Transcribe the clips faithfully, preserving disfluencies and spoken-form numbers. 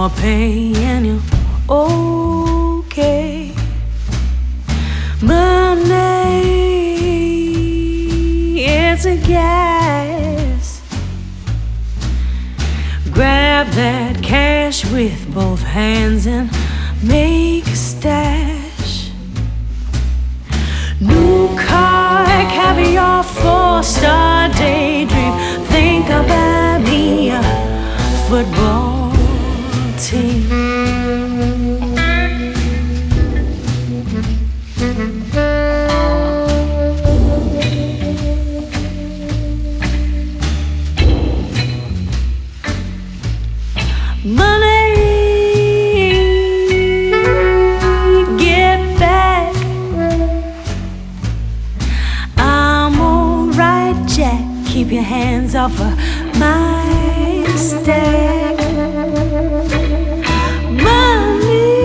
more pain and you're okay. Money, it's a gas. Grab that cash with both hands and make a stash. New car, caviar, four-star daydream. Think about me, a football team. Money, get back. I'm alright, Jack. Keep your hands off of my stack. Money,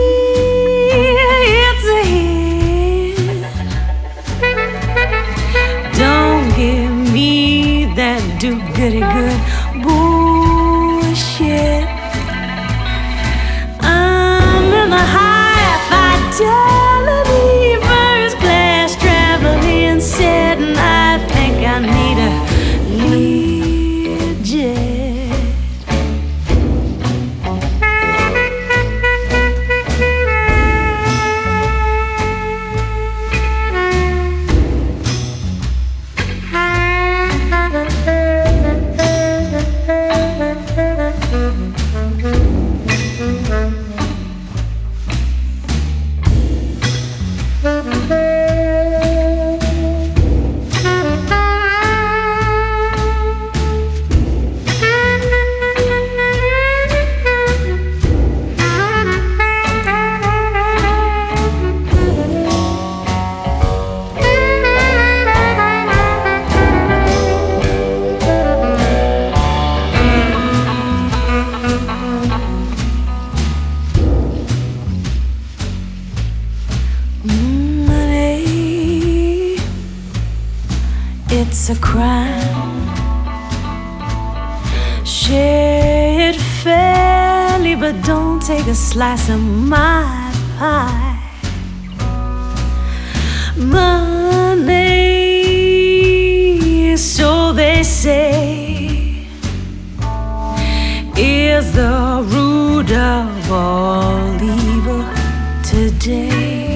it's a hit. Don't give me that do-goody-good bullshit. Fidelity, first class traveling, said, and I think I need a Learjet. Money, it's a crime. Share it fairly, but don't take a slice of my pie. Money, so they say, is the root of all evil today.